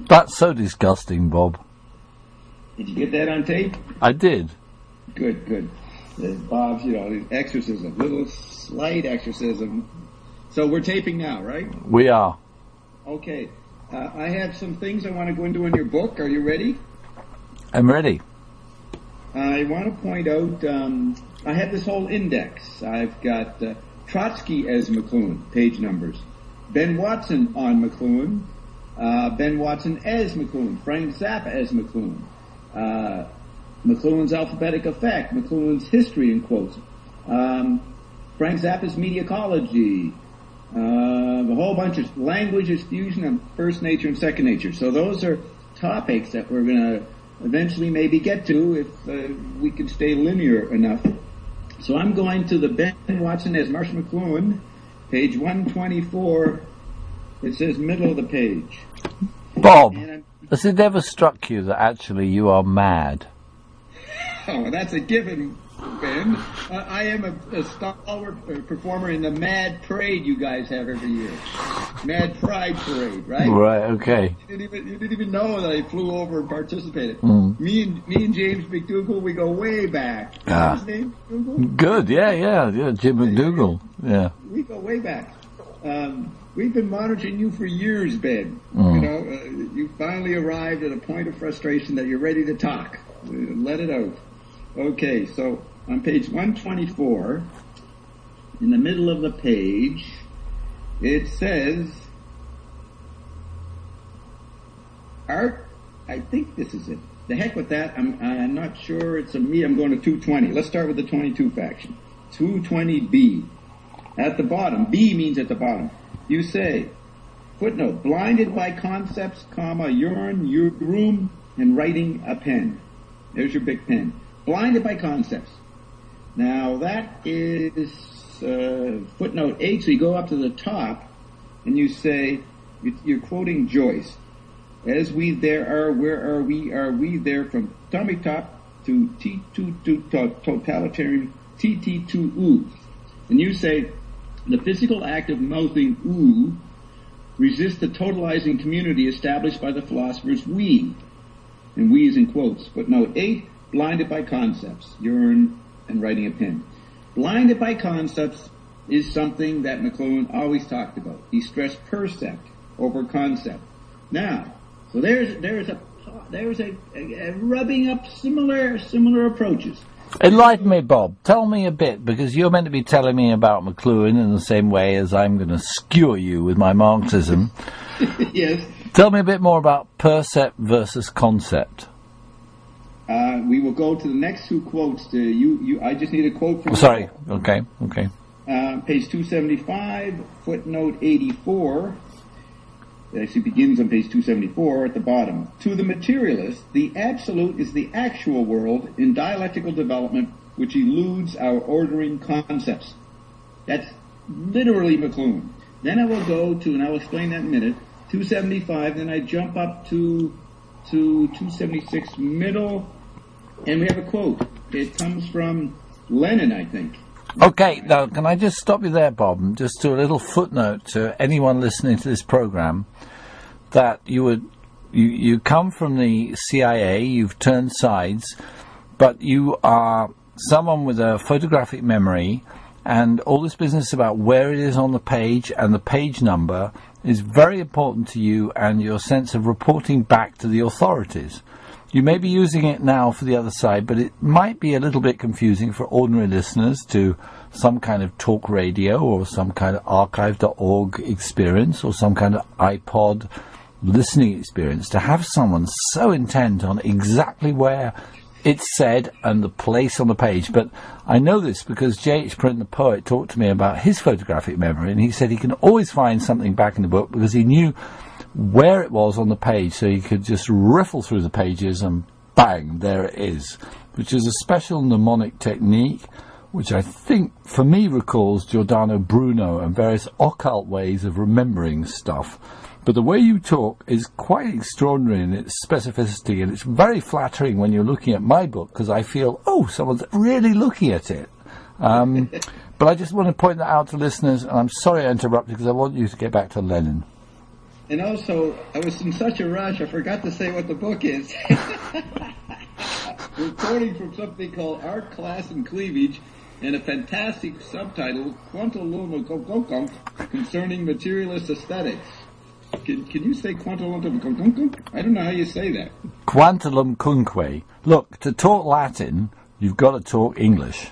That's so disgusting, Bob. Did you get that on tape? I did. Good. Bob's, exorcism, little slight exorcism. So we're taping now, right? We are. Okay. I have some things I want to go into in your book. Are you ready? I'm ready. I want to point out, I have this whole index. I've got Trotsky as McLuhan, page numbers. Ben Watson on McLuhan. Ben Watson as McLuhan. Frank Zappa as McLuhan. McLuhan's alphabetic effect. McLuhan's history in quotes. Frank Zappa's mediacology. A whole bunch of languages, fusion of first nature and second nature. So those are topics that we're going to eventually maybe get to if we can stay linear enough. So I'm going to the Ben Watson as Marshall McLuhan, page 124. It says middle of the page. Bob, has it ever struck you that actually you are mad? Oh, that's a given, Ben. I am a stalwart performer in the Mad Parade you guys have every year. Mad Pride Parade, right? Right, okay. You didn't even know that I flew over and participated. Me and James McDougall, we go way back. What's his name? McDougall? Good, yeah, Jim McDougall. Yeah. We go way back. We've been monitoring you for years, Ben. You finally arrived at a point of frustration that you're ready to talk. Let it out. Okay, so on page 124, in the middle of the page, it says, art, I think this is it. The heck with that, I'm not sure it's a me, I'm going to 220. Let's start with the 22 faction. 220B. At the bottom, B means at the bottom. You say, footnote, blinded by concepts, comma, urine, room, and writing a pen. There's your big pen. Blinded by concepts. Now that is footnote 8, so you go up to the top and you say, you're quoting Joyce. As we there are, where are we there from atomic top to T2 totalitarian TT2 And you say, the physical act of mouthing ooh resists the totalizing community established by the philosophers we. And we is in quotes. Footnote 8, blinded by concepts, urine and writing a pen. Blinded by concepts is something that McLuhan always talked about. He stressed percept over concept. Now, so there's a rubbing up similar approaches. Enlighten me, Bob. Tell me a bit, because you're meant to be telling me about McLuhan in the same way as I'm going to skewer you with my Marxism. Yes. Tell me a bit more about percept versus concept. We will go to the next two quotes. I just need a quote from... Sorry. Okay. Page 275, footnote 84. It actually begins on page 274 at the bottom. To the materialist, the absolute is the actual world in dialectical development which eludes our ordering concepts. That's literally McLuhan. Then I will go to, and I'll explain that in a minute, 275, then I jump up to 276 middle, and we have a quote. It comes from Lenin, I think. Okay, now, can I just stop you there, Bob, and just do a little footnote to anyone listening to this program, that you come from the CIA, you've turned sides, but you are someone with a photographic memory, and all this business about where it is on the page and the page number is very important to you and your sense of reporting back to the authorities. You may be using it now for the other side, but it might be a little bit confusing for ordinary listeners to some kind of talk radio or some kind of archive.org experience or some kind of iPod listening experience to have someone so intent on exactly where it's said and the place on the page. But I know this because J.H. Prynne, the poet, talked to me about his photographic memory, and he said he can always find something back in the book because he knew where it was on the page, so you could just riffle through the pages and bang, there it is, which is a special mnemonic technique which I think, for me, recalls Giordano Bruno and various occult ways of remembering stuff. But the way you talk is quite extraordinary in its specificity, and it's very flattering when you're looking at my book, because I feel, someone's really looking at it. But I just want to point that out to listeners, and I'm sorry I interrupted, because I want you to get back to Lenin. And also, I was in such a rush, I forgot to say what the book is. We're quoting from something called Art, Class, and Cleavage, and a fantastic subtitle, Quantulum concerning materialist aesthetics. Can you say Quantulum? I don't know how you say that. Quantulum cunque. Look, to talk Latin, you've got to talk English.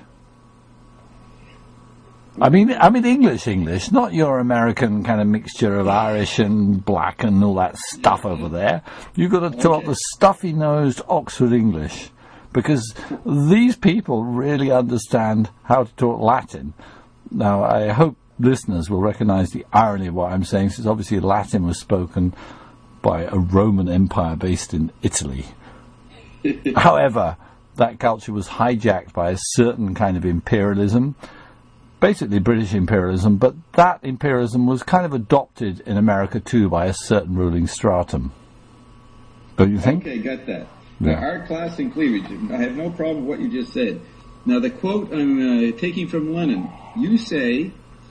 I mean English, not your American kind of mixture of Irish and black and all that stuff over there. You've got to talk the stuffy-nosed Oxford English, because these people really understand how to talk Latin. Now, I hope listeners will recognize the irony of what I'm saying, since obviously Latin was spoken by a Roman Empire based in Italy. However, that culture was hijacked by a certain kind of imperialism, basically British imperialism, but that imperialism was kind of adopted in America too by a certain ruling stratum. Don't you think? Okay, got that. Yeah. Art, Class, and Cleavage. I have no problem with what you just said. Now, the quote I'm taking from Lenin, you say...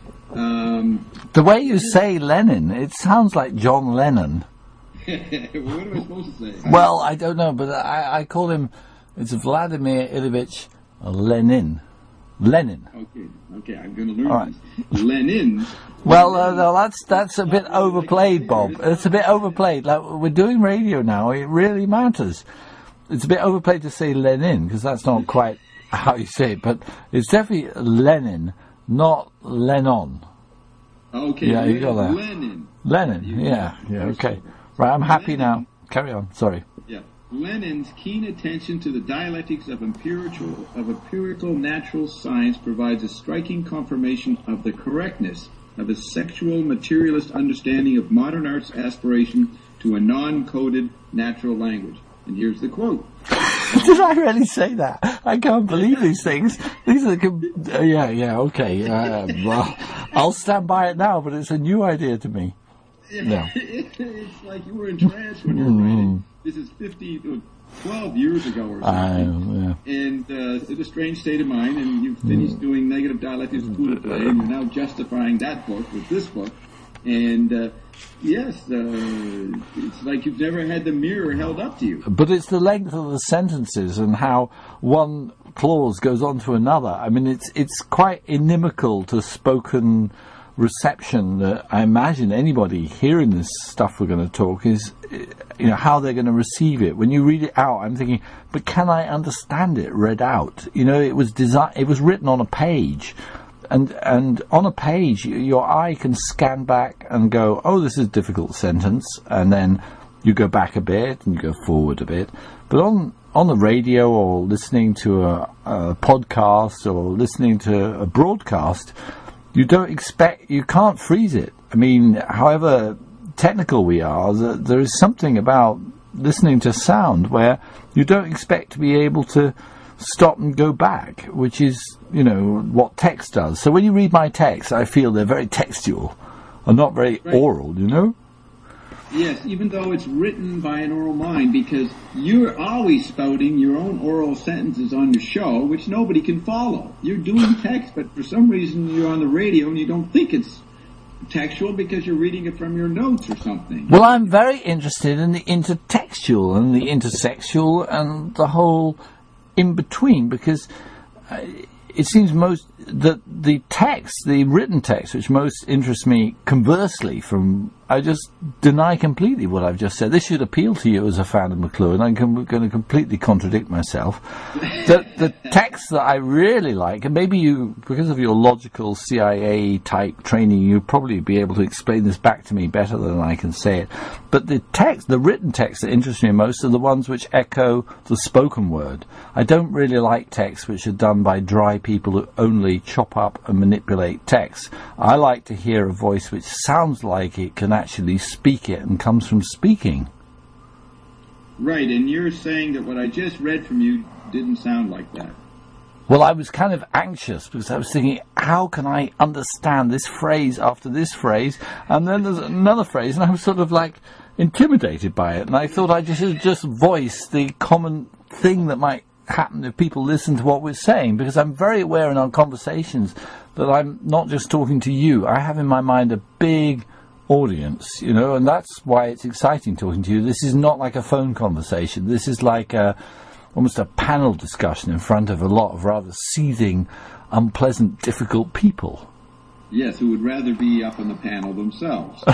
the way you say Lenin, it sounds like John Lennon. What am I supposed to say? Well, I don't know, but I call him, it's Vladimir Ilyich Lenin. Lenin. Okay, I'm going to learn All right. this. Lenin. Well, no, that's a bit overplayed, Bob. It's a bit overplayed. Like, we're doing radio now. It really matters. It's a bit overplayed to say Lenin, because that's not quite how you say it, but it's definitely Lenin, not Lennon. Okay, Yeah, you got that. Lenin, yeah, okay. Right, I'm happy now. Carry on, sorry. Yeah. Lenin's keen attention to the dialectics of empirical natural science provides a striking confirmation of the correctness of a sexual materialist understanding of modern art's aspiration to a non-coded natural language. And here's the quote. Did I really say that? I can't believe these things. These are okay. Well, I'll stand by it now, but it's a new idea to me. Yeah. It's like you were in trance when you were writing. This is 12 years ago or something. And it's a strange state of mind, and you finished doing negative dialectics of Buddha today, and you're now justifying that book with this book. And it's like you've never had the mirror held up to you. But it's the length of the sentences and how one clause goes on to another. I mean, it's quite inimical to spoken reception. That I imagine anybody hearing this stuff we're going to talk is, how they're going to receive it. When you read it out, I'm thinking, but can I understand it read out? It was written on a page. And on a page, your eye can scan back and go, oh, this is a difficult sentence, and then you go back a bit and you go forward a bit. But on the radio or listening to a podcast or listening to a broadcast, you can't freeze it. I mean, however technical we are, there is something about listening to sound where you don't expect to be able to stop and go back, which is, what text does. So when you read my text, I feel they're very textual and not very oral, Yes, even though it's written by an oral mind, because you're always spouting your own oral sentences on your show, which nobody can follow. You're doing text, but for some reason you're on the radio and you don't think it's textual because you're reading it from your notes or something. Well, I'm very interested in the intertextual and the intersexual and the whole in between, because it seems the text, the written text, which most interests me, conversely I just deny completely what I've just said. This should appeal to you as a fan of McLuhan. I'm going to completely contradict myself. The text that I really like, and maybe you, because of your logical CIA type training, you'll probably be able to explain this back to me better than I can say it. But the written text that interests me most are the ones which echo the spoken word. I don't really like texts which are done by dry people who only chop up and manipulate text. I like to hear a voice which sounds like it can actually speak it and comes from speaking. Right, and you're saying that what I just read from you didn't sound like that. Well, I was kind of anxious because I was thinking, how can I understand this phrase after this phrase? And then there's another phrase, and I was sort of like intimidated by it. And I thought I should just voice the common thing that might happen if people listen to what we're saying, because I'm very aware in our conversations that I'm not just talking to you. I have in my mind a big audience, you know, and that's why it's exciting talking to you. This is not like a phone conversation. This is like almost a panel discussion in front of a lot of rather seething, unpleasant, difficult people. Yes, who would rather be up on the panel themselves.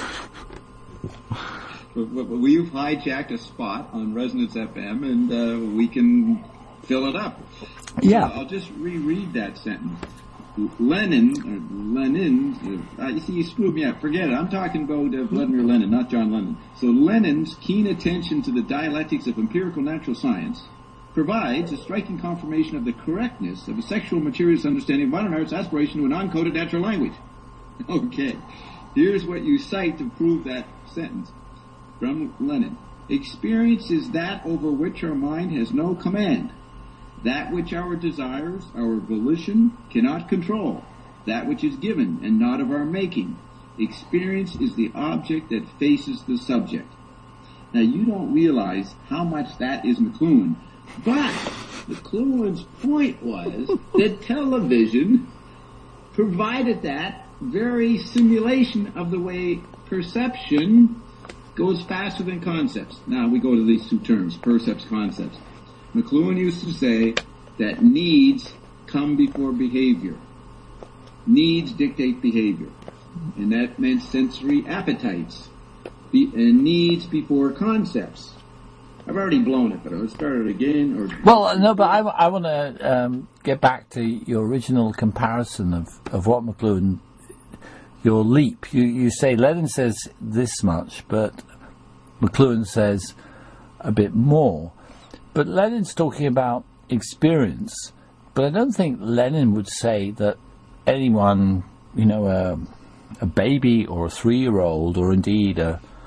But we've hijacked a spot on Resonance FM, and we can fill it up. Yeah. So I'll just reread that sentence. Lenin, you see, you screwed me up. Forget it. I'm talking about Vladimir Lenin, not John Lennon. So Lenin's keen attention to the dialectics of empirical natural science provides a striking confirmation of the correctness of a sexual materialist understanding of modern art's aspiration to an uncoded natural language. Okay. Here's what you cite to prove that sentence from Lenin. Experience is that over which our mind has no command. That which our desires, our volition, cannot control. That which is given and not of our making. Experience is the object that faces the subject. Now you don't realize how much that is McLuhan. But McLuhan's point was that television provided that very simulation of the way perception goes faster than concepts. Now we go to these two terms, percepts, concepts. McLuhan used to say that needs come before behavior. Needs dictate behavior. And that meant sensory appetites. And needs before concepts. I've already blown it, but I'll start it again. Well, no, but I want to get back to your original comparison of what McLuhan, your leap. You say Lenin says this much, but McLuhan says a bit more. But Lenin's talking about experience, but I don't think Lenin would say that anyone, you know, a baby or a 3-year-old or indeed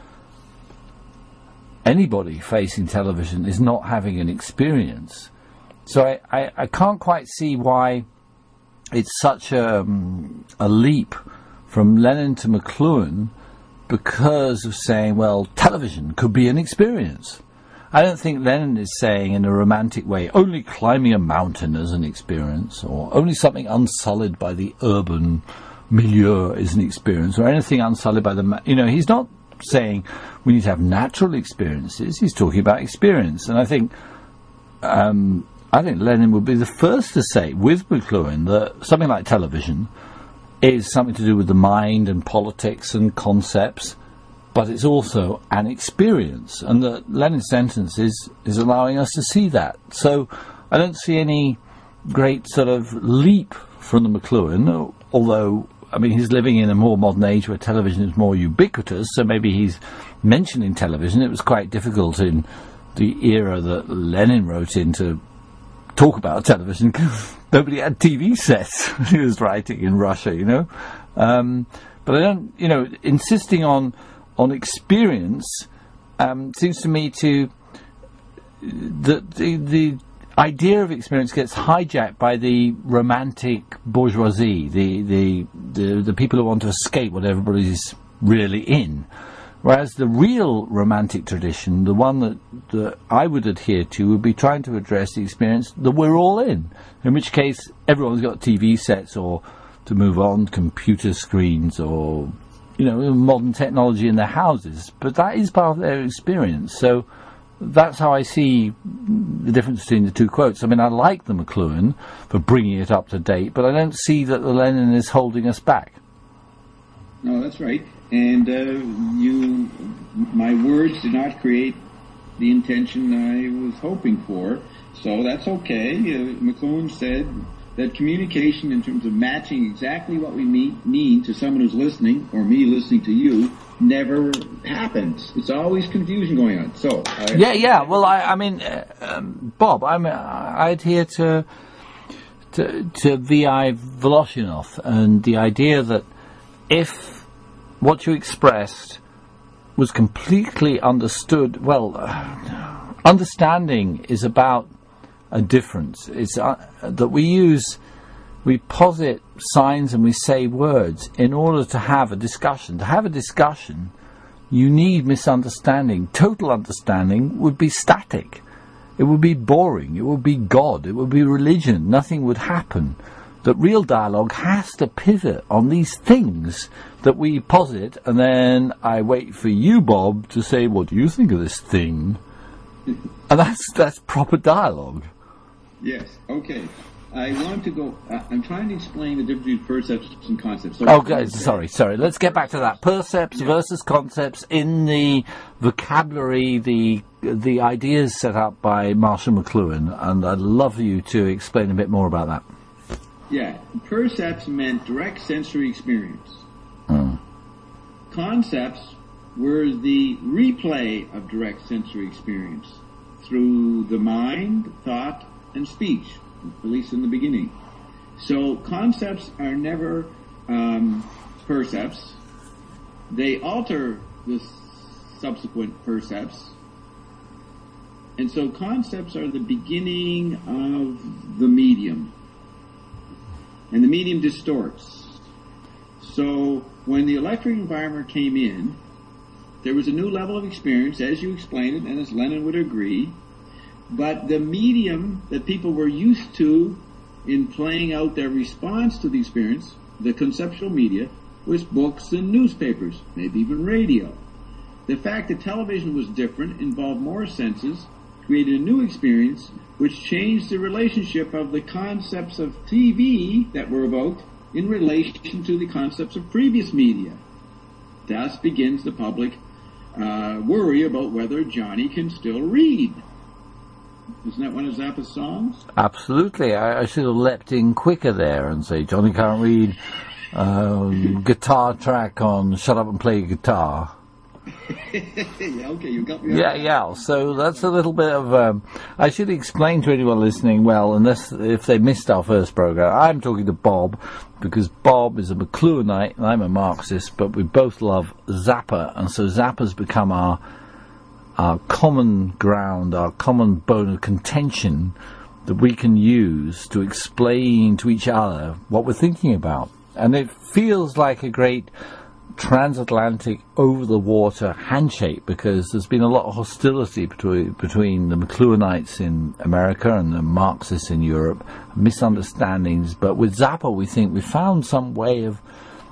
anybody facing television is not having an experience. So I can't quite see why it's such a leap from Lenin to McLuhan because of saying, well, television could be an experience. I don't think Lenin is saying in a romantic way, only climbing a mountain is an experience, or only something unsullied by the urban milieu is an experience, or anything unsullied by the... he's not saying we need to have natural experiences. He's talking about experience. And I think Lenin would be the first to say, with McLuhan, that something like television is something to do with the mind and politics and concepts, but it's also an experience, and the Lenin sentence is allowing us to see that. So I don't see any great sort of leap from the McLuhan, although, I mean, he's living in a more modern age where television is more ubiquitous, so maybe he's mentioning television. It was quite difficult in the era that Lenin wrote in to talk about television, because nobody had TV sets when he was writing in Russia, But I don't, insisting on experience seems to me to the idea of experience gets hijacked by the romantic bourgeoisie, the people who want to escape what everybody's really in, whereas the real romantic tradition, the one that I would adhere to, would be trying to address the experience that we're all in which case everyone's got TV sets, or, to move on, computer screens, or modern technology in their houses, but that is part of their experience. So that's how I see the difference between the two quotes. I mean, I like the McLuhan for bringing it up to date, but I don't see that the Lenin is holding us back. No, that's right. And my words did not create the intention I was hoping for, so that's okay. McLuhan said that communication, in terms of matching exactly what we mean to someone who's listening, or me listening to you, never happens. It's always confusion going on. So Well, I mean, Bob, I adhere to V.I. Voloshinov, and the idea that if what you expressed was completely understood, well, understanding is about a difference. It's that we posit signs and we say words in order to have a discussion. To have a discussion, you need misunderstanding. Total understanding would be static. It would be boring. It would be God. It would be religion. Nothing would happen. that real dialogue has to pivot on these things that we posit, and then I wait for you, Bob, to say, what do you think of this thing? And that's proper dialogue. Yes, okay. I want to go... I'm trying to explain the difference between percepts and concepts. Sorry. Let's get back to that. Percepts versus concepts in the vocabulary, the ideas set up by Marshall McLuhan, and I'd love you to explain a bit more about that. Yeah, percepts meant direct sensory experience. Concepts were the replay of direct sensory experience through the mind, thought, and speech, at least in the beginning. So concepts are never percepts. They alter the subsequent percepts. And so concepts are the beginning of the medium. And the medium distorts. So when the electric environment came in, there was a new level of experience, as you explained it, and as Lennon would agree. But the medium that people were used to in playing out their response to the experience, the conceptual media, was books and newspapers, maybe even radio. The fact that television was different, involved more senses, created a new experience, which changed the relationship of the concepts of TV that were evoked in relation to the concepts of previous media. Thus begins the public worry about whether Johnny can still read. Isn't that one of Zappa's songs? Absolutely. I should have leapt in quicker there and say, Johnny can't read guitar track on Shut Up and Play Guitar. Yeah, okay, you got me. Yeah. So that's a little bit of. I should explain to anyone listening. Well, unless if they missed our first program, I'm talking to Bob because Bob is a McLuhanite and I'm a Marxist, but we both love Zappa, and so Zappa's become our common ground, our common bone of contention that we can use to explain to each other what we're thinking about, and it feels like a great transatlantic over-the-water handshake because there's been a lot of hostility between the McLuhanites in America and the Marxists in Europe, misunderstandings. But with Zappa, we think we found some way of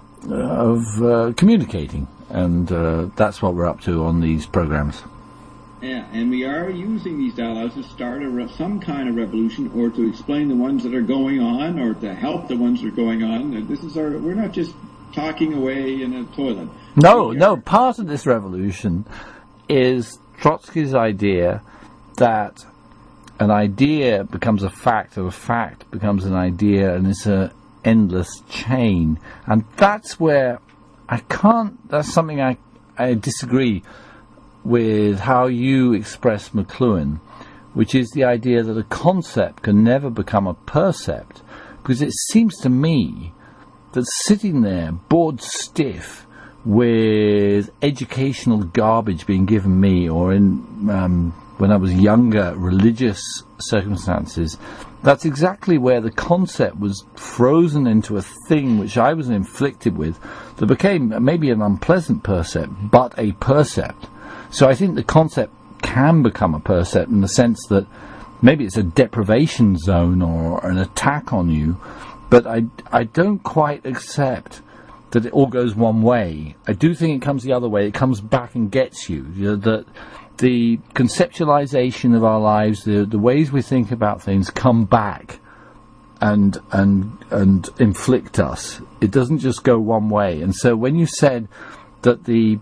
communicating, and that's what we're up to on these programs. Yeah, and we are using these dialogues to start some kind of revolution, or to explain the ones that are going on, or to help the ones that are going on. We're not just talking away in a toilet. No, part of this revolution is Trotsky's idea that an idea becomes a fact, or a fact becomes an idea, and it's an endless chain. And that's where that's something I disagree with how you express McLuhan, which is the idea that a concept can never become a percept, because it seems to me that sitting there, bored stiff, with educational garbage being given me, or in when I was younger, religious circumstances, that's exactly where the concept was frozen into a thing which I was inflicted with, that became maybe an unpleasant percept, but a percept. So I think the concept can become a percept in the sense that maybe it's a deprivation zone or an attack on you, but I don't quite accept that it all goes one way. I do think it comes the other way. It comes back and gets you. That the conceptualization of our lives, the ways we think about things, come back and inflict us. It doesn't just go one way. And so when you said that the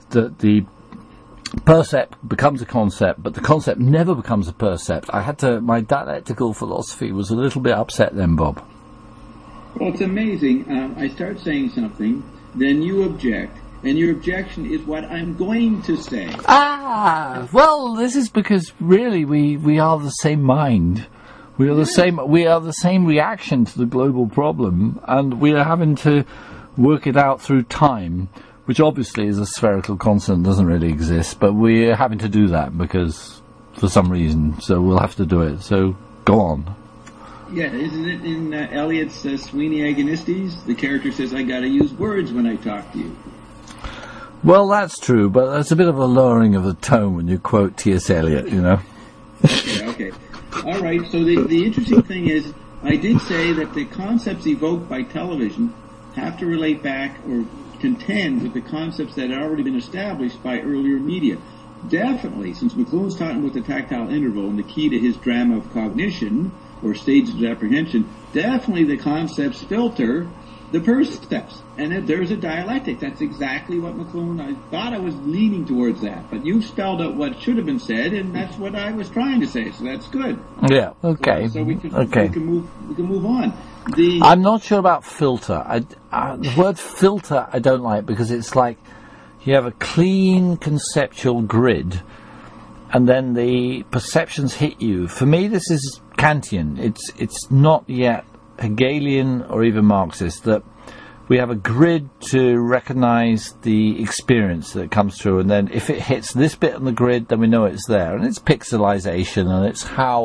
percept becomes a concept, but the concept never becomes a percept, my dialectical philosophy was a little bit upset then, Bob. Well, it's amazing. I start saying something, then you object, and your objection is what I'm going to say. Well, this is because really we are the same mind. We are the same reaction to the global problem, and we are having to work it out through time, which obviously is a spherical constant, doesn't really exist, but we're having to do that because for some reason, so we'll have to do it. So go on. Yeah, isn't it in Eliot's Sweeney Agonistes? The character says, I gotta use words when I talk to you. Well, that's true, but that's a bit of a lowering of the tone when you quote T.S. Eliot, you know. Okay. All right, so the interesting thing is, I did say that the concepts evoked by television have to relate back or contend with the concepts that had already been established by earlier media. Definitely, since McLuhan's talking about the tactile interval and the key to his drama of cognition, or stages of apprehension, definitely the concepts filter the percepts. And there's a dialectic. That's exactly what McLuhan, I thought I was leaning towards that. But you spelled out what should have been said, and that's what I was trying to say, so that's good. Yeah, okay. So we can move on. I'm not sure about filter. The word filter I don't like, because it's like you have a clean conceptual grid and then the perceptions hit you. For me, this is Kantian. It's not yet Hegelian or even Marxist, that we have a grid to recognize the experience that comes through, and then if it hits this bit on the grid, then we know it's there. And it's pixelization, and it's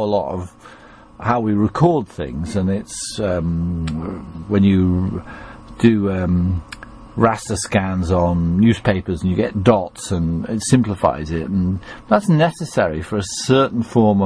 how we record things, and it's when you do raster scans on newspapers and you get dots, and it simplifies it, and that's necessary for a certain form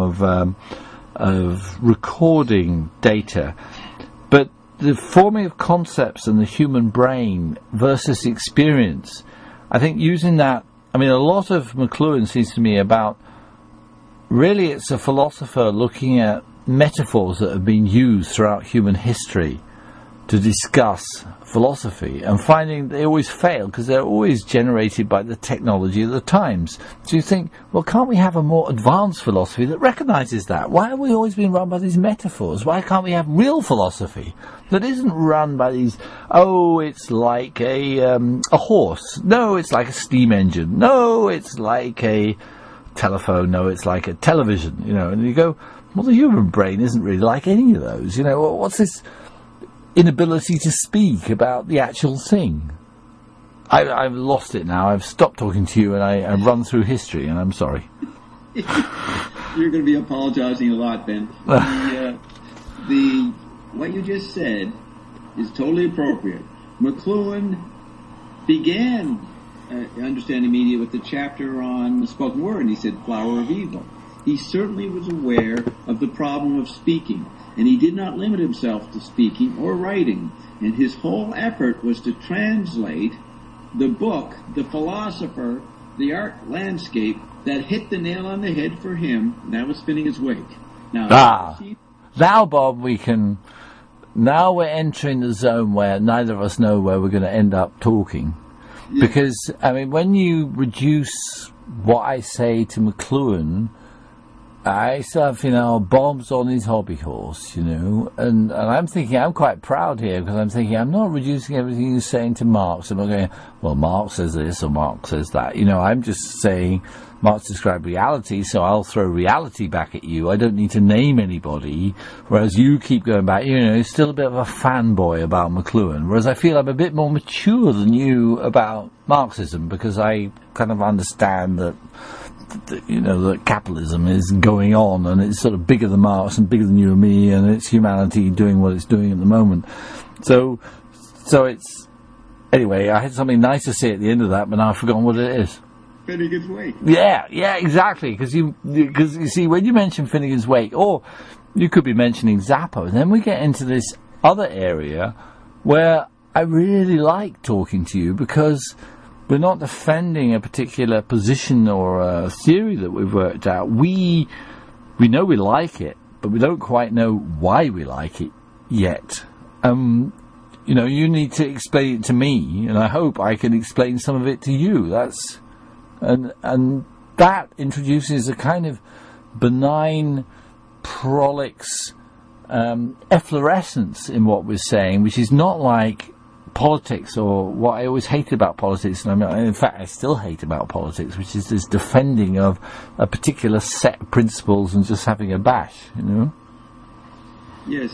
of recording data. But the forming of concepts and the human brain versus experience, I think using that, I mean, a lot of McLuhan seems to me about, really it's a philosopher looking at metaphors that have been used throughout human history to discuss philosophy, and finding they always fail because they're always generated by the technology of the times. So you think, well, can't we have a more advanced philosophy that recognizes that? Why have we always been run by these metaphors? Why can't we have real philosophy that isn't run by these, oh, it's like a horse. No, it's like a steam engine. No, it's like a telephone. No, it's like a television, and you go, well, the human brain isn't really like any of those. What's this inability to speak about the actual thing? I've lost it now. I've stopped talking to you, and I run through history, and I'm sorry. You're going to be apologizing a lot, Ben. What you just said is totally appropriate. McLuhan began understanding media with the chapter on the spoken word, and he said flower of evil. He certainly was aware of the problem of speaking, and he did not limit himself to speaking or writing. And his whole effort was to translate the book, The Philosopher, the art landscape that hit the nail on the head for him, and that was Spinning His Wake. Now, Bob, now we're entering the zone where neither of us know where we're going to end up talking. Yeah. Because, when you reduce what I say to McLuhan, I still have, Bob's on his hobby horse, and I'm thinking, I'm quite proud here, because I'm thinking, I'm not reducing everything you're saying to Marx. I'm not going, well, Marx says this or Marx says that. I'm just saying Marx described reality, so I'll throw reality back at you. I don't need to name anybody, whereas you keep going back, still a bit of a fanboy about McLuhan, whereas I feel I'm a bit more mature than you about Marxism, because I kind of understand that that capitalism is going on, and it's sort of bigger than Marx and bigger than you and me, and it's humanity doing what it's doing at the moment. So it's, anyway, I had something nice to say at the end of that, but now I've forgotten what it is. Finnegan's Wake. Yeah, exactly, because you see, when you mention Finnegan's Wake, or you could be mentioning Zappa, and then we get into this other area where I really like talking to you, because we're not defending a particular position or a theory that we've worked out. We know we like it, but we don't quite know why we like it yet. You need to explain it to me, and I hope I can explain some of it to you. And that introduces a kind of benign, prolix efflorescence in what we're saying, which is not like politics, or what I always hated about politics, and in fact I still hate about politics, which is this defending of a particular set of principles and just having a bash, Yes,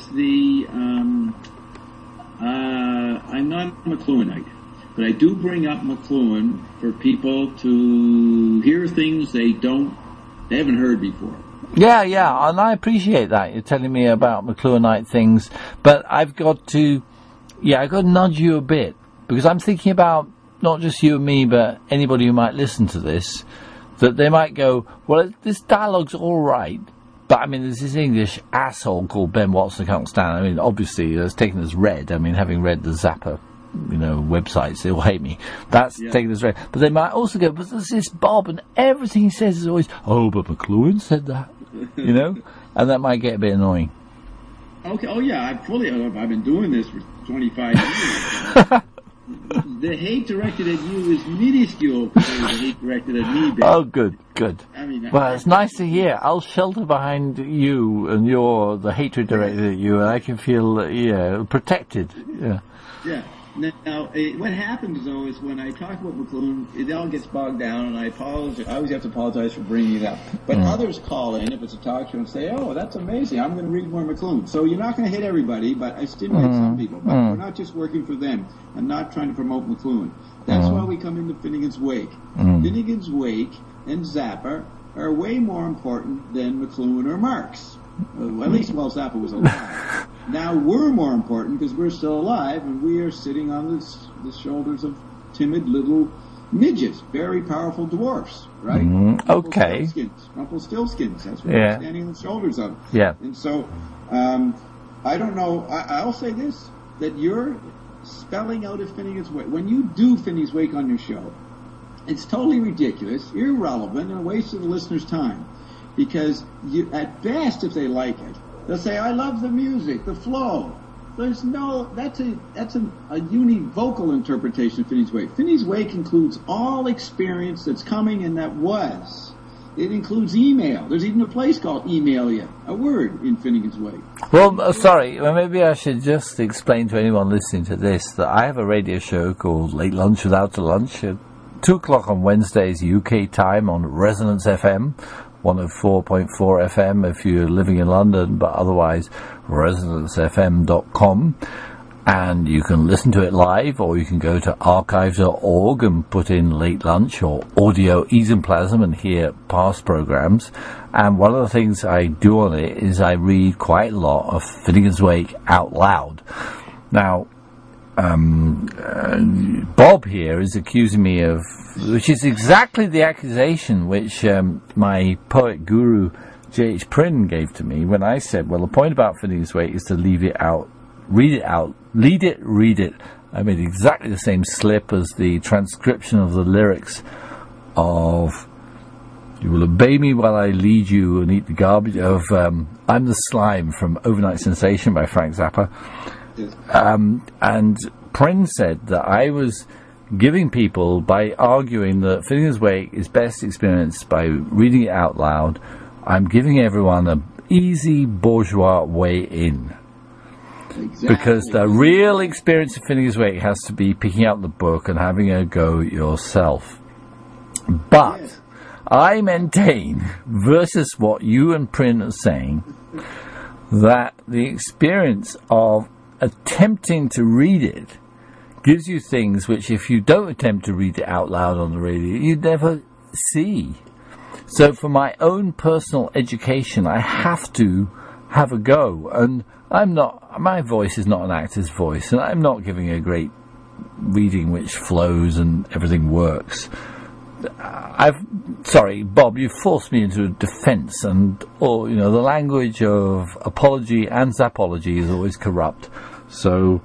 I'm not a McLuhanite, but I do bring up McLuhan for people to hear things they haven't heard before. Yeah, and I appreciate that. You're telling me about McLuhanite things, but I've got to nudge you a bit, because I'm thinking about not just you and me, but anybody who might listen to this, that they might go, well, this dialogue's all right, But, I mean, there's this English asshole called Ben Watson I can't stand. I mean, obviously, it's taken as read. I mean, having read the Zappa, websites, they'll hate me. That's taken as read. But they might also go, but there's this Bob, and everything he says is always, oh, but McLuhan said that, and that might get a bit annoying. Okay, I've been doing this for 25 years. The hate directed at you is minuscule compared to the hate directed at me, Ben. Oh, good. I mean, well, it's nice to hear. I'll shelter behind you and the hatred directed at you, and I can feel, protected. Yeah. Yeah. Now, what happens, though, is when I talk about McLuhan, it all gets bogged down, and I apologize. I always have to apologize for bringing it up. But others call in, if it's a talk show, and say, oh, that's amazing, I'm going to read more McLuhan. So you're not going to hit everybody, but I stimulate some people. But we're not just working for them. I'm not trying to promote McLuhan. That's why we come into Finnegan's Wake. Finnegan's Wake and Zappa are way more important than McLuhan or Marx. At least while Zappa was alive. Now we're more important because we're still alive, and we are sitting on the shoulders of timid little midgets, very powerful dwarfs, right? Okay. Rumpelstiltskins. That's what we're standing on the shoulders of. Yeah. And so, I don't know. I'll say this, that you're spelling out a Finnegan's Wake. When you do Finnegan's Wake on your show, it's totally ridiculous, irrelevant, and a waste of the listener's time. Because at best, if they like it, they'll say, I love the music, the flow. That's a univocal interpretation of Finnegan's Wake. Finnegan's Wake includes all experience that's coming and that was. It includes email. There's even a place called Emailia, a word in Finnegan's Wake. Well, sorry, maybe I should just explain to anyone listening to this that I have a radio show called Late Lunch Without a Lunch at 2 o'clock on Wednesdays UK time on Resonance FM. 104.4 FM if you're living in London, but otherwise resonancefm.com, and you can listen to it live, or you can go to archive.org and put in Late Lunch or Audio Easemplasm and hear past programs. And one of the things I do on it is I read quite a lot of Finnegan's Wake out loud. Now, Bob here is accusing me of, which is exactly the accusation which my poet guru J.H. Prynne gave to me when I said, well, the point about Finnegan's Wake is to leave it out, read it out, lead it, read it. I made exactly the same slip as the transcription of the lyrics of You Will Obey Me While I Lead You and Eat the Garbage of I'm the Slime from Overnight Sensation by Frank Zappa. And Prynne said that I was giving people, by arguing that Finnegan's Wake is best experienced by reading it out loud, I'm giving everyone an easy bourgeois way in. Exactly. Because the real experience of Finnegan's Wake has to be picking out the book and having a go yourself. But yes. I maintain, versus what you and Prynne are saying, that the experience of attempting to read it gives you things which, if you don't attempt to read it out loud on the radio, you'd never see. So for my own personal education, I have to have a go. And my voice is not an actor's voice, and I'm not giving a great reading which flows and everything works. Sorry, Bob, you forced me into a defense, the language of apology and zapology is always corrupt. So,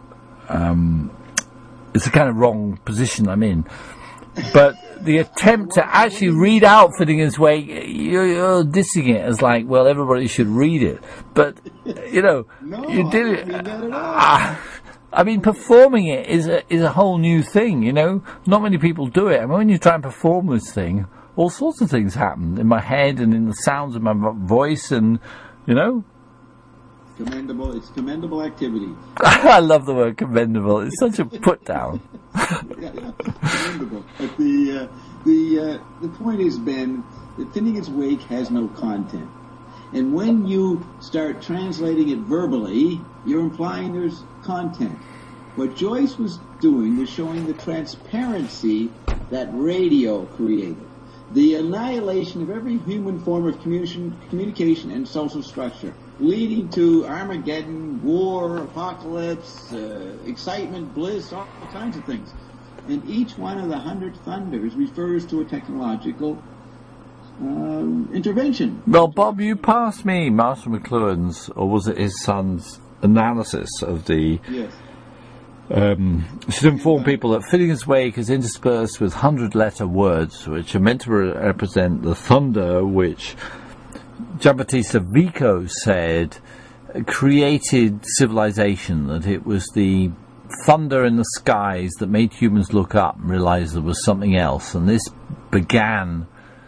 it's a kind of wrong position I'm in. But the attempt to actually read out Finnegan's Wake, you're dissing it as like, well, everybody should read it. But, no, you do it. I mean, performing it is a whole new thing, Not many people do it. I mean, when you try and perform this thing, all sorts of things happen in my head and in the sounds of my voice and, Commendable. It's commendable activity. I love the word commendable. It's such a put down. Yeah, commendable. But the point is, Ben, that Finnegan's Wake has no content. And when you start translating it verbally, you're implying there's content. What Joyce was doing was showing the transparency that radio created. The annihilation of every human form of communication and social structure, leading to Armageddon, war, apocalypse, excitement, bliss, all kinds of things. And each one of the 100 thunders refers to a technological intervention. Well, Bob, you passed me Marshall McLuhan's, or was it his son's, analysis of the... Yes. Should inform people that Finnegan's Wake is interspersed with 100-letter words, which are meant to represent the thunder which Giambattista Vico said created civilization, that it was the thunder in the skies that made humans look up and realize there was something else. And this began...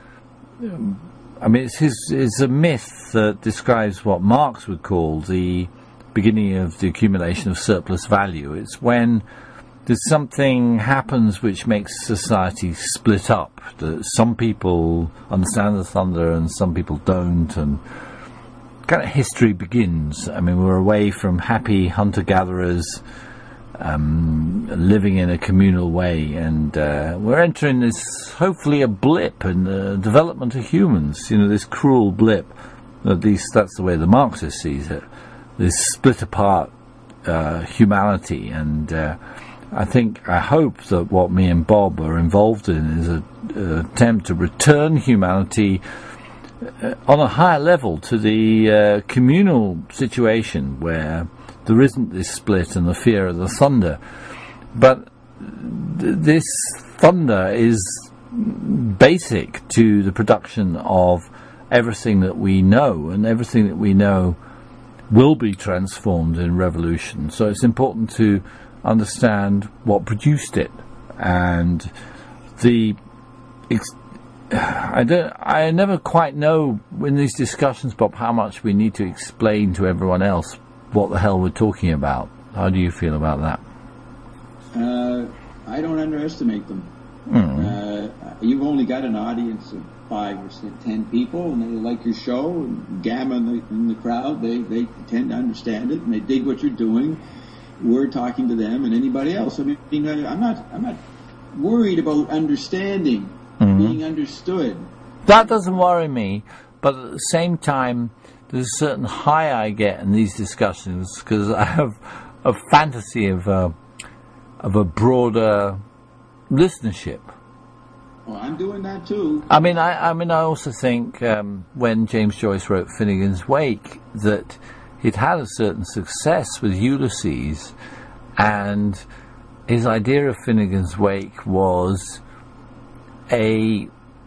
I mean, it's a myth that describes what Marx would call the beginning of the accumulation of surplus value. It's when there's something happens which makes society split up. That some people understand the thunder and some people don't, and kind of history begins. I mean, we're away from happy hunter-gatherers living in a communal way, and we're entering this, hopefully, a blip in the development of humans. You know, this cruel blip. At least that's the way the Marxist sees it. This split apart humanity, and I hope that what me and Bob are involved in is an attempt to return humanity on a higher level to the communal situation where there isn't this split and the fear of the thunder. But this thunder is basic to the production of everything that we know, and everything that we know will be transformed in revolution. So it's important to understand what produced it, and I never quite know in these discussions, Bob, how much we need to explain to everyone else what the hell we're talking about. How do you feel about that? I don't underestimate them. You've only got an audience of 5 or 10 people, and they like your show, and Gamma in the crowd, they tend to understand it, and they dig what you're doing. We're talking to them and anybody else. I mean, I'm not worried about understanding, being understood. That doesn't worry me, but at the same time, there's a certain high I get in these discussions, because I have a fantasy of a broader listenership. Well, I'm doing that too. I mean, I also think when James Joyce wrote Finnegan's Wake that he'd had a certain success with Ulysses, and his idea of Finnegan's Wake was a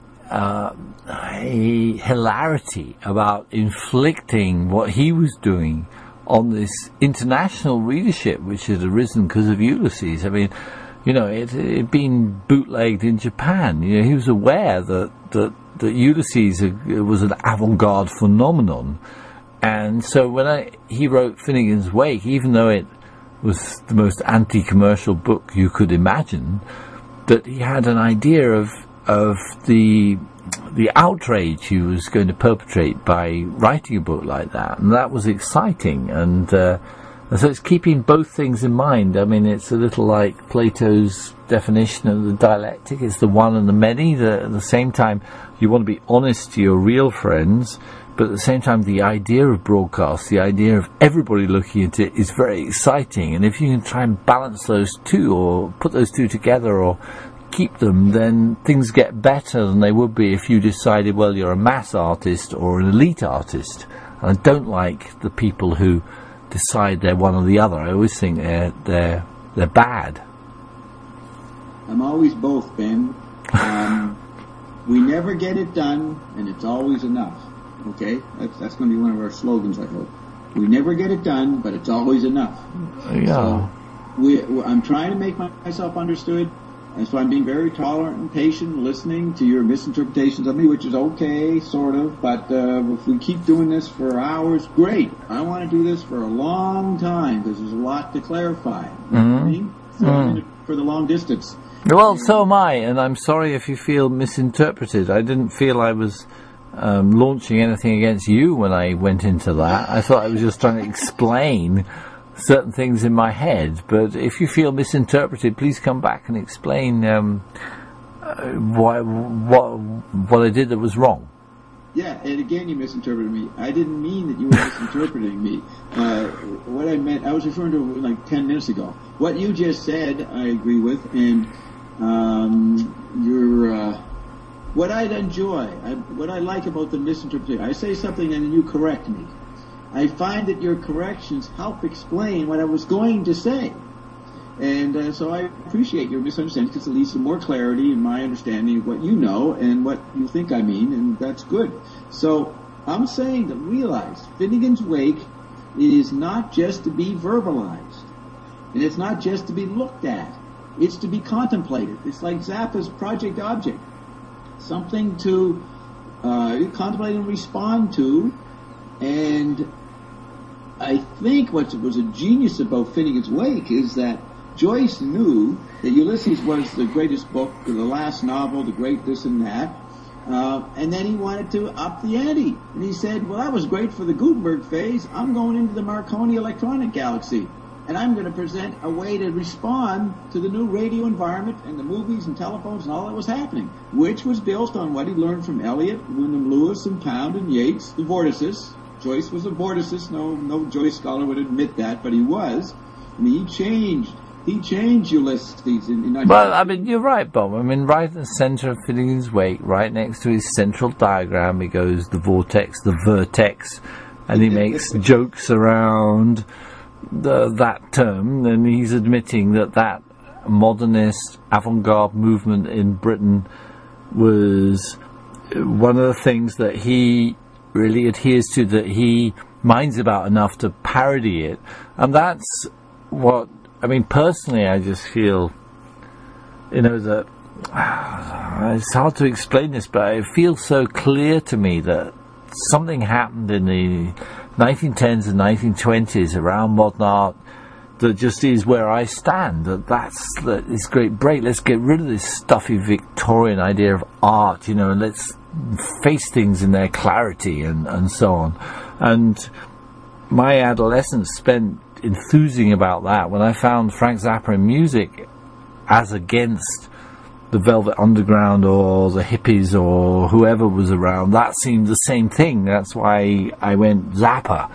hilarity about inflicting what he was doing on this international readership which had arisen because of Ulysses. I mean, you know, it had been bootlegged in Japan. You know, he was aware that Ulysses was an avant-garde phenomenon. And so when he wrote Finnegan's Wake, even though it was the most anti-commercial book you could imagine, that he had an idea of the outrage he was going to perpetrate by writing a book like that. And that was exciting. And so it's keeping both things in mind. I mean, it's a little like Plato's definition of the dialectic. It's the one and the many. At the same time, you want to be honest to your real friends, but at the same time, the idea of broadcast, the idea of everybody looking at it, is very exciting. And if you can try and balance those two, or put those two together, or keep them, then things get better than they would be if you decided, well, you're a mass artist or an elite artist. And I don't like the people who decide they're one or the other. I always think they're bad. I'm always both, Ben. We never get it done, and it's always enough. Okay, that's going to be one of our slogans, I hope. We never get it done, but it's always enough. Yeah. So I'm trying to make myself understood, and so I'm being very tolerant and patient, listening to your misinterpretations of me, which is okay, sort of. But if we keep doing this for hours, great. I want to do this for a long time because there's a lot to clarify. You know what I mean? So I'm in it for the long distance. Well, so am I, and I'm sorry if you feel misinterpreted. I didn't feel I was launching anything against you when I went into that. I thought I was just trying to explain certain things in my head. But if you feel misinterpreted, please come back and explain what I did that was wrong. Yeah, and again, you misinterpreted me. I didn't mean that you were misinterpreting me. What I meant, I was referring to like 10 minutes ago. What you just said, I agree with, and what I'd enjoy, what I like about the misinterpretation, I say something and you correct me. I find that your corrections help explain what I was going to say. And so I appreciate your misunderstanding because it leads to more clarity in my understanding of what you know and what you think I mean, and that's good. So I'm saying that realize Finnegan's Wake is not just to be verbalized, and it's not just to be looked at. It's to be contemplated. It's like Zappa's Project Object, something to contemplate and respond to. And I think what was a genius about Finnegan's Wake is that Joyce knew that Ulysses was the greatest book, the last novel, the great this and that, and then he wanted to up the ante. And he said, well, that was great for the Gutenberg phase. I'm going into the Marconi electronic galaxy. And I'm going to present a way to respond to the new radio environment and the movies and telephones and all that was happening, which was built on what he learned from Eliot, Wyndham Lewis, and Pound and Yeats, the vorticist. Joyce was a vorticist. No Joyce scholar would admit that, but he was. I mean, he changed Ulysses in Well, I mean, you're right, Bob. I mean, right in the centre of Finnegan's Wake, right next to his central diagram, he goes the vortex, the vertex, and he makes jokes around that term, and he's admitting that modernist avant-garde movement in Britain was one of the things that he really adheres to, that he minds about enough to parody it. And that's what, I mean, personally, I just feel, that it's hard to explain this, but it feels so clear to me that something happened in the 1910s and 1920s around modern art that just is where I stand. That's this great break. Let's get rid of this stuffy Victorian idea of art, and let's face things in their clarity and so on. And my adolescence spent enthusing about that when I found Frank Zappa in music as against the Velvet Underground or the hippies or whoever was around. That seemed the same thing. That's why I went Zappa.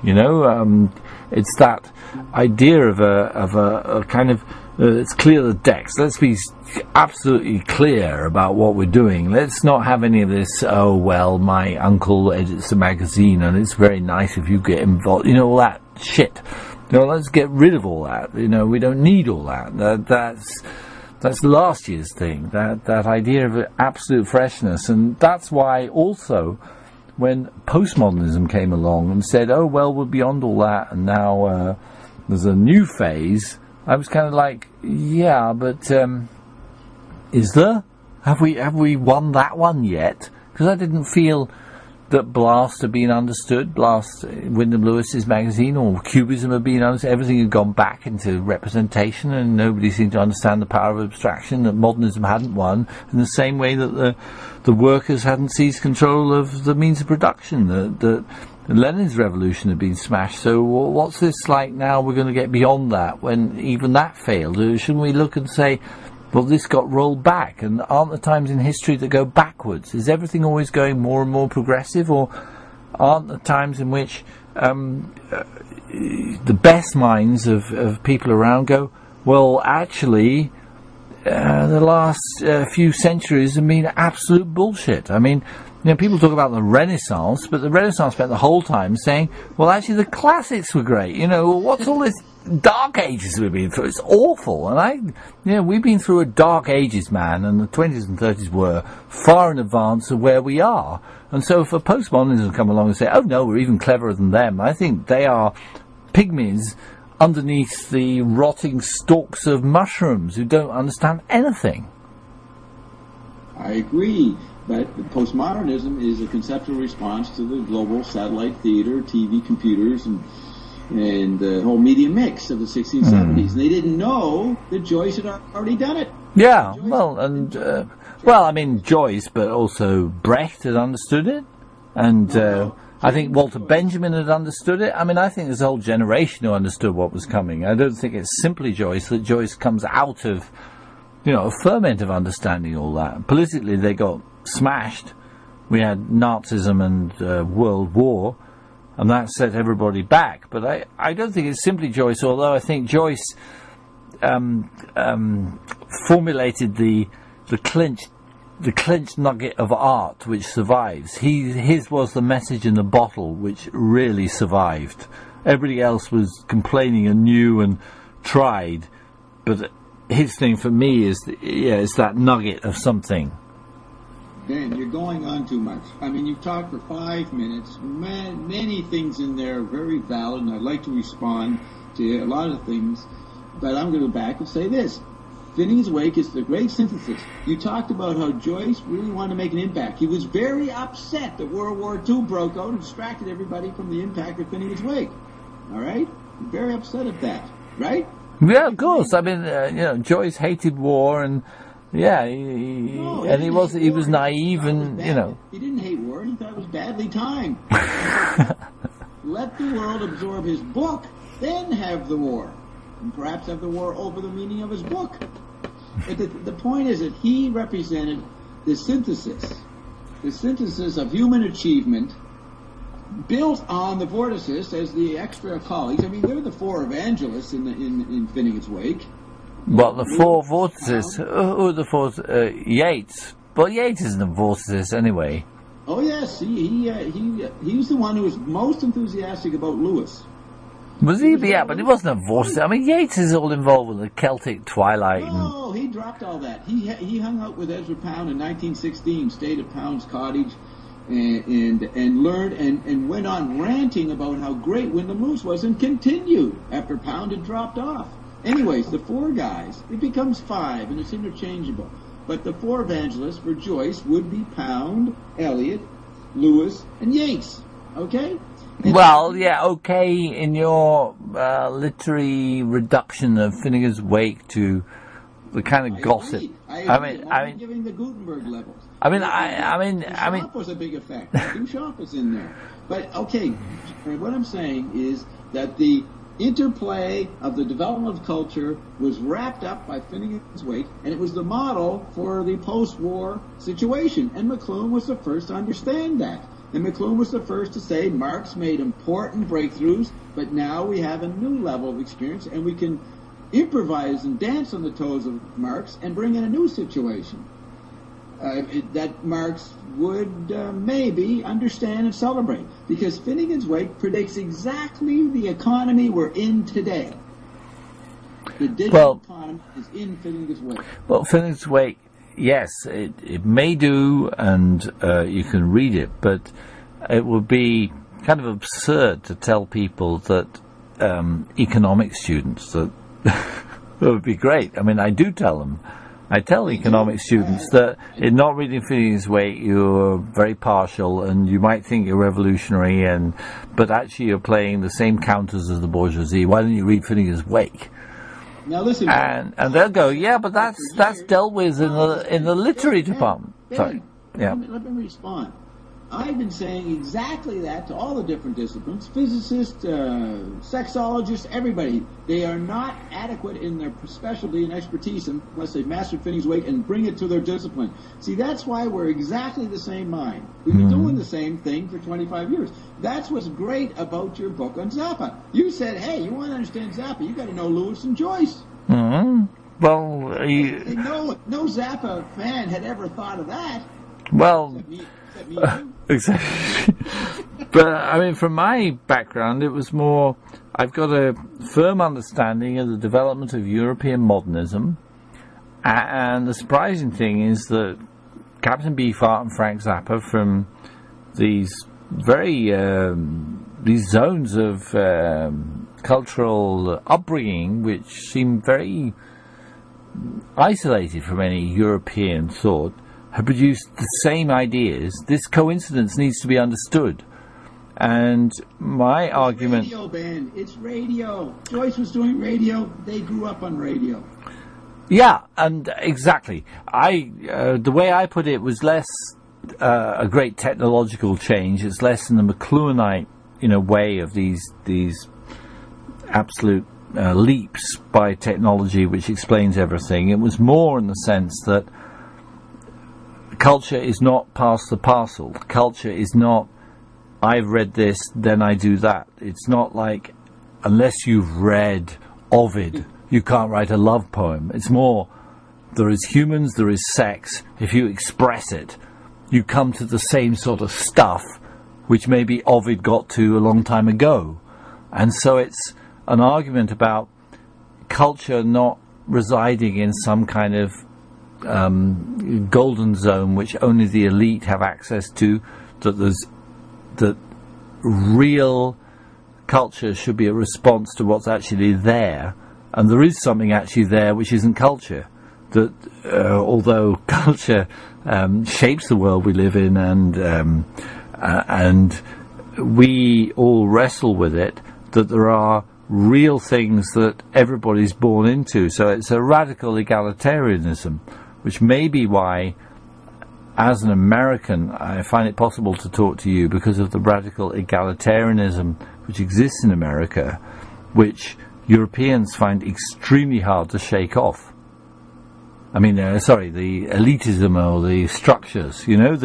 It's that idea of a kind of let's clear the decks. Let's be absolutely clear about what we're doing. Let's not have any of this, oh, well, my uncle edits a magazine and it's very nice if you get involved. All that shit. Let's get rid of all that. We don't need all that. That's last year's thing, that idea of absolute freshness. And that's why also when postmodernism came along and said, oh, well, we're beyond all that and now there's a new phase, I was kind of like, yeah, but is there? Have we won that one yet? Because I didn't feel that Blast had been understood, Blast, Wyndham Lewis's magazine, or Cubism had been understood. Everything had gone back into representation and nobody seemed to understand the power of abstraction, that modernism hadn't won, in the same way that the workers hadn't seized control of the means of production, that Lenin's revolution had been smashed. So what's this like now? We're going to get beyond that when even that failed. Shouldn't we look and say, well, this got rolled back, and aren't there times in history that go backwards? Is everything always going more and more progressive, or aren't there times in which the best minds of people around go, well, actually, the last few centuries have been absolute bullshit? I mean, people talk about the Renaissance, but the Renaissance spent the whole time saying, well, actually, the classics were great. What's all this dark ages we've been through? It's awful. And we've been through a dark ages, man, and the 20s and 30s were far in advance of where we are. And so for postmodernism to come along and say, oh, no, we're even cleverer than them, I think they are pygmies underneath the rotting stalks of mushrooms who don't understand anything. I agree. But postmodernism is a conceptual response to the global satellite theater, TV, computers, and the whole media mix of the 1670s. And they didn't know that Joyce had already done it. Yeah, Joyce, but also Brecht had understood it. And I think Walter Benjamin had understood it. I mean, I think there's a whole generation who understood what was coming. I don't think it's simply Joyce, that Joyce comes out of, a ferment of understanding all that. Politically, they got smashed. We had Nazism and World War, and that set everybody back. But I don't think it's simply Joyce, although I think Joyce formulated the clinch the clenched nugget of art which survives. His was the message in the bottle which really survived. Everybody else was complaining and new and tried, but his thing for me is that nugget of something. Ben, you're going on too much. I mean, you've talked for 5 minutes. Many things in there are very valid, and I'd like to respond to a lot of things, but I'm going to go back and say this. Finnegan's Wake is the great synthesis. You talked about how Joyce really wanted to make an impact. He was very upset that World War II broke out and distracted everybody from the impact of Finnegan's Wake. All right? Very upset at that, right? Yeah, of course. I mean, Joyce hated war, and he was naive, and he didn't hate war. He thought it was badly timed. Let the world absorb his book, then have the war, and perhaps have the war over the meaning of his book. But the point is that he represented the synthesis of human achievement, built on the vortices as the extra colleagues. I mean, they're the four evangelists in Finnegan's Wake. Well, the four vortices. Who are the four? Yeats. Well, Yeats isn't a vorticist anyway. Oh yes, he was the one who was most enthusiastic about Lewis. Was he? Yeah, but he wasn't a vorticist. I mean, Yeats is all involved with the Celtic twilight. No, he dropped all that. He hung out with Ezra Pound in 1916, stayed at Pound's cottage, and learned and went on ranting about how great Wyndham Lewis was, and continued after Pound had dropped off. Anyways, the four guys, it becomes five, and it's interchangeable. But the four evangelists for Joyce would be Pound, Eliot, Lewis, and Yeats. Okay? Well, yeah, okay, in your literary reduction of Finnegan's Wake to the kind of gossip. I agree. I'm giving the Gutenberg levels. Duchamp was a big effect. Duchamp was in there. But, okay, what I'm saying is that the interplay of the development of culture was wrapped up by Finnegan's Wake, and it was the model for the post-war situation. And McLuhan was the first to understand that. And McLuhan was the first to say Marx made important breakthroughs, but now we have a new level of experience, and we can improvise and dance on the toes of Marx and bring in a new situation that Marx would maybe understand and celebrate. Because Finnegan's Wake predicts exactly the economy we're in today. The digital economy is in Finnegan's Wake. Well, Finnegan's Wake, yes, it may do, and you can read it, but it would be kind of absurd to tell people that economic students that would be great. I mean, I do tell them. I tell economic students that in not reading Finnegan's Wake, you're very partial, and you might think you're revolutionary, but actually you're playing the same counters as the bourgeoisie. Why don't you read Finnegan's Wake? Now listen, and they'll go, yeah, but that's dealt with in the literary department. Sorry, yeah. Let me respond. I've been saying exactly that to all the different disciplines, physicists, sexologists, everybody. They are not adequate in their specialty and expertise unless they've mastered Finnegan's Wake and bring it to their discipline. See, that's why we're exactly the same mind. We've been doing the same thing for 25 years. That's what's great about your book on Zappa. You said, hey, you want to understand Zappa, you got to know Lewis and Joyce. Mm-hmm. Well, no Zappa fan had ever thought of that. Well, except me and you. Exactly. But, I mean, from my background, it was more, I've got a firm understanding of the development of European modernism, and the surprising thing is that Captain Beefheart and Frank Zappa, from these very, these zones of cultural upbringing, which seem very isolated from any European thought, have produced the same ideas. This coincidence needs to be understood. And my argument... Radio, Ben. It's radio. Joyce was doing radio. They grew up on radio. Yeah, and exactly. The way I put it was less a great technological change. It's less in the McLuhanite, way of these absolute leaps by technology which explains everything. It was more in the sense that culture is not pass the parcel. Culture is not, I've read this, then I do that. It's not like, unless you've read Ovid, you can't write a love poem. It's more, there is humans, there is sex. If you express it, you come to the same sort of stuff which maybe Ovid got to a long time ago. And so it's an argument about culture not residing in some kind of golden zone which only the elite have access to, that real culture should be a response to what's actually there, and there is something actually there which isn't culture. That although culture shapes the world we live in, and we all wrestle with it, that there are real things that everybody's born into. So it's a radical egalitarianism, which may be why, as an American, I find it possible to talk to you because of the radical egalitarianism which exists in America, which Europeans find extremely hard to shake off. I mean, the elitism or the structures, you know,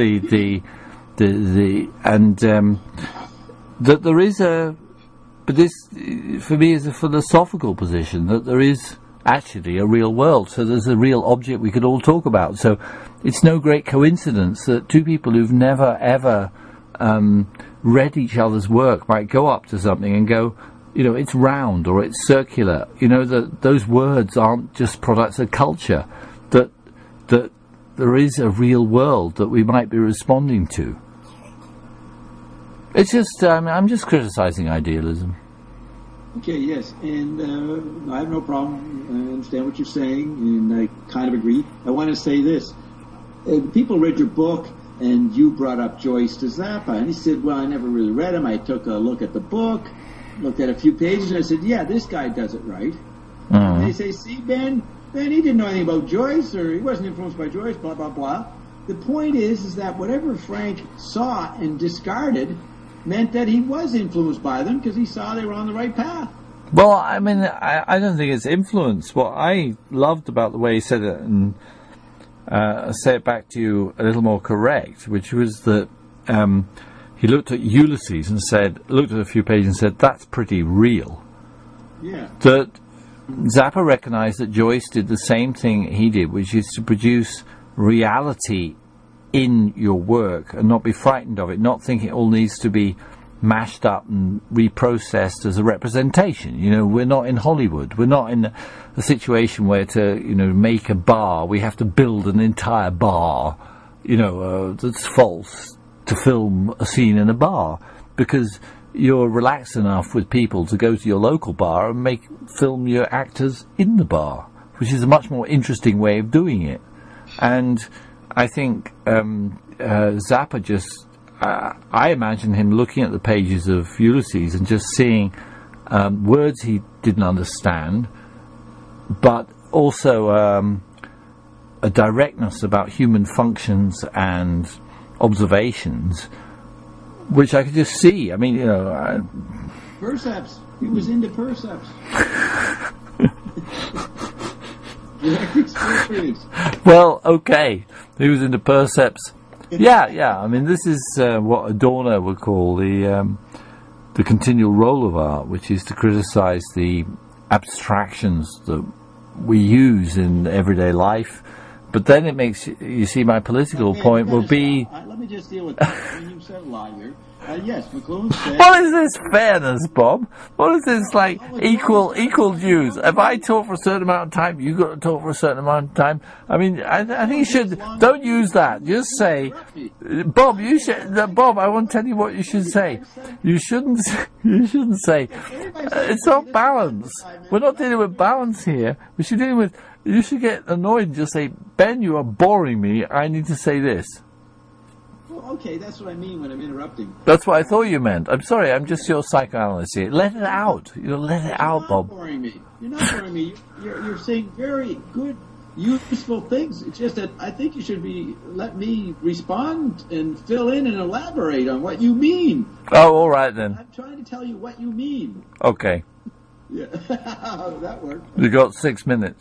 that there is but this, for me, is a philosophical position, that there is actually a real world, so there's a real object we could all talk about. So it's no great coincidence that two people who've never, ever read each other's work might go up to something and go, you know, it's round or it's circular. You know, that those words aren't just products of culture, that there is a real world that we might be responding to. It's just, I'm just criticizing idealism. Okay, yes, and I have no problem. I understand what you're saying, and I kind of agree. I want to say this. People read your book, and you brought up Joyce de Zappa, and he said, well, I never really read him. I took a look at the book, looked at a few pages, and I said, yeah, this guy does it right. And they say, see, Ben, he didn't know anything about Joyce, or he wasn't influenced by Joyce, blah, blah, blah. The point is that whatever Frank saw and discarded meant that he was influenced by them because he saw they were on the right path. Well, I mean, I don't think it's influence. What I loved about the way he said it, and I'll say it back to you a little more correct, which was that he looked at Ulysses and looked at a few pages and said, that's pretty real. Yeah. That Zappa recognized that Joyce did the same thing he did, which is to produce reality in your work and not be frightened of it, not think it all needs to be mashed up and reprocessed as a representation. You know, we're not in Hollywood. We're not in a situation where to, you know, make a bar, we have to build an entire bar, you know, that's false to film a scene in a bar, because you're relaxed enough with people to go to your local bar and film your actors in the bar, which is a much more interesting way of doing it. And I think Zappa just, I imagine him looking at the pages of Ulysses and just seeing words he didn't understand, but also a directness about human functions and observations, which I could just see. I mean, you know... Percepts. He was into percepts. Direct experience. Well, okay. He was into percepts. Yeah. I mean, this is what Adorno would call the continual role of art, which is to criticize the abstractions that we use in everyday life. But then it makes you see my political point will be... Let me just deal with that. When you said a lot here. Yes, McLuhan said... What is this fairness, Bob? What is this, like, equal dues? If I talk for a certain amount of time, you've got to talk for a certain amount of time. I mean, I think you should... Don't use that. Just say... Bob, Bob, I want to tell you what you should say. You shouldn't say... It's not balance. We're not dealing with balance here. We should deal with... You should get annoyed and just say, Ben, you are boring me. I need to say this. Well, okay, that's what I mean when I'm interrupting. That's what I thought you meant. I'm sorry, I'm just your psychoanalyst here. Let it out. Let it out, Bob. You're not boring me. You're not boring me. You're saying very good, useful things. It's just that I think you should let me respond and fill in and elaborate on what you mean. Oh, all right then. I'm trying to tell you what you mean. Okay. Yeah, that worked. You got 6 minutes.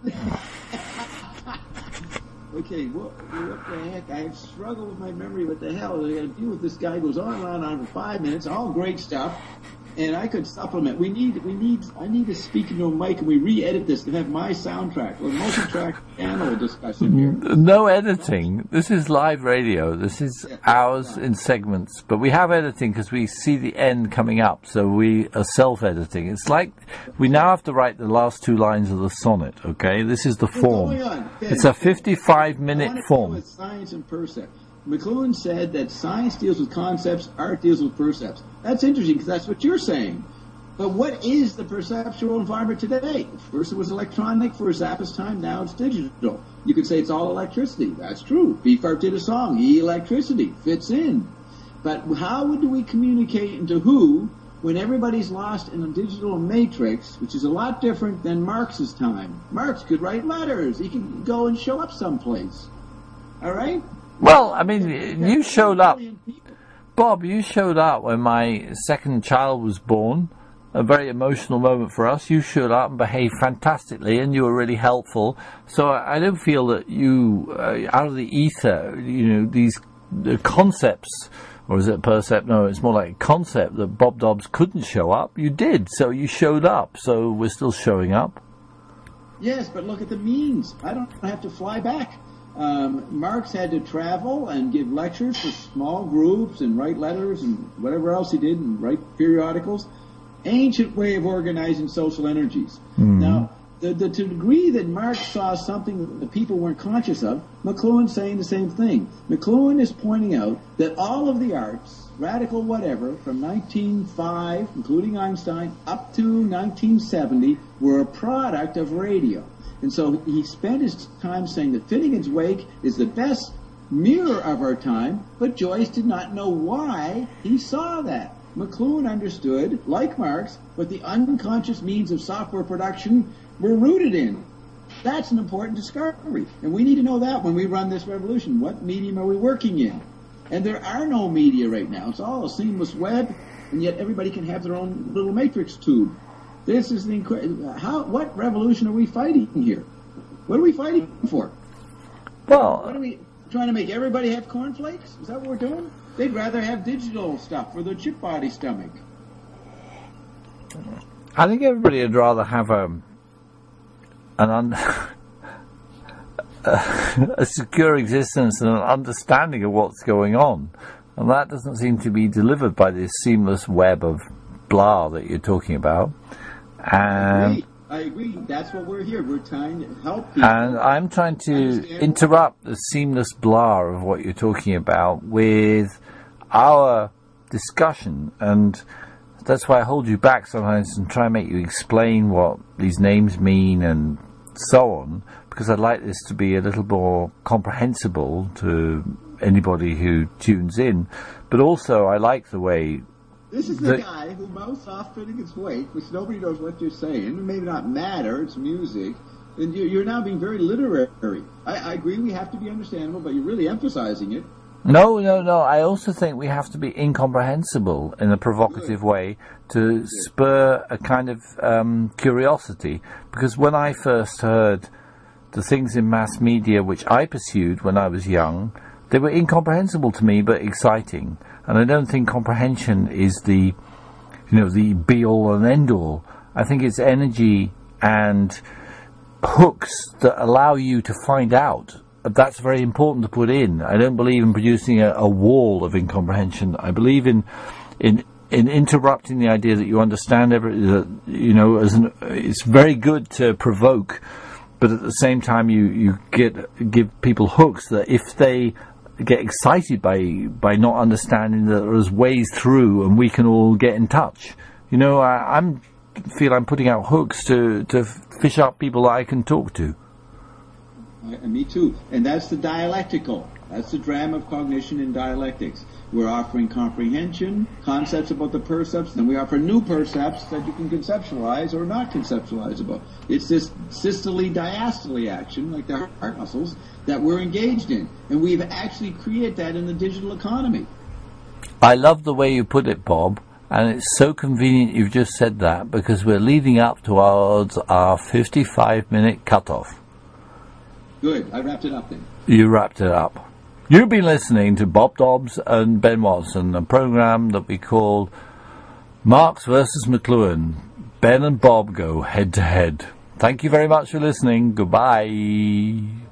Okay, what the heck? I struggle with my memory. What the hell? I got to deal with this guy who goes on and on for 5 minutes. All great stuff. And I could supplement. I need to speak into a mic and we re-edit this and have my soundtrack or multi-track piano discussion here. No editing. This is live radio. This is hours in segments. But we have editing because we see the end coming up. So we are self-editing. It's like we now have to write the last 2 lines of the sonnet, okay? This is the form. It's a 55-minute form. With science and percept. McLuhan said that science deals with concepts, art deals with percepts. That's interesting because that's what you're saying. But what is the perceptual environment today? First it was electronic for Zappa's time, now it's digital. You could say it's all electricity. That's true. Beefheart did a song, E-Electricity, fits in. But how would we communicate and to who when everybody's lost in a digital matrix, which is a lot different than Marx's time? Marx could write letters. He could go and show up someplace. All right? Well, I mean, you showed up. Bob, you showed up when my second child was born. A very emotional moment for us. You showed up and behaved fantastically, and you were really helpful. So I don't feel that you, out of the ether, these concepts, or is it percept? No, it's more like a concept that Bob Dobbs couldn't show up. You did, so you showed up. So we're still showing up. Yes, but look at the means. I don't have to fly back. Marx had to travel and give lectures for small groups and write letters and whatever else he did and write periodicals. Ancient way of organizing social energies. Mm-hmm. Now, to the degree that Marx saw something that the people weren't conscious of, McLuhan's saying the same thing. McLuhan is pointing out that all of the arts, radical whatever, from 1905, including Einstein, up to 1970, were a product of radio. And so he spent his time saying that Finnegan's Wake is the best mirror of our time, but Joyce did not know why he saw that. McLuhan understood, like Marx, what the unconscious means of software production were rooted in. That's an important discovery. And we need to know that when we run this revolution. What medium are we working in? And there are no media right now. It's all a seamless web, and yet everybody can have their own little matrix tube. This is the what revolution are we fighting here? What are we fighting for? Well, what are we trying to make everybody have cornflakes? Is that what we're doing? They'd rather have digital stuff for their chip body stomach. I think everybody would rather have a secure existence and an understanding of what's going on, and that doesn't seem to be delivered by this seamless web of blah that you're talking about. And I agree. That's what we're here. We're trying to help people. And I'm trying to interrupt the seamless blah of what you're talking about with our discussion, and that's why I hold you back sometimes and try and make you explain what these names mean and so on, because I'd like this to be a little more comprehensible to anybody who tunes in. But also I like the way... This is the guy who mouths off Finnegan's Wake, which nobody knows what you're saying. It may not matter, it's music. And you're now being very literary. I agree we have to be understandable, but you're really emphasizing it. No. I also think we have to be incomprehensible in a provocative way to spur a kind of curiosity. Because when I first heard the things in mass media which I pursued when I was young, they were incomprehensible to me but exciting. And I don't think comprehension is the be-all and end-all. I think it's energy and hooks that allow you to find out. That's very important to put in. I don't believe in producing a wall of incomprehension. I believe in interrupting the idea that you understand everything. It's very good to provoke, but at the same time you give people hooks that if they get excited by not understanding that there's ways through and we can all get in touch. I feel I'm putting out hooks to fish up people that I can talk to. Me too. And that's the dialectical. That's the drama of cognition in dialectics. We're offering comprehension, concepts about the percepts, and we offer new percepts that you can conceptualize or not conceptualize about. It's this systole-diastole action, like the heart muscles, that we're engaged in. And we've actually created that in the digital economy. I love the way you put it, Bob, and it's so convenient you've just said that, because we're leading up towards our 55-minute cutoff. Good. I wrapped it up then. You wrapped it up. You've been listening to Bob Dobbs and Ben Watson, a program that we call Marks versus McLuhan. Ben and Bob go head to head. Thank you very much for listening. Goodbye.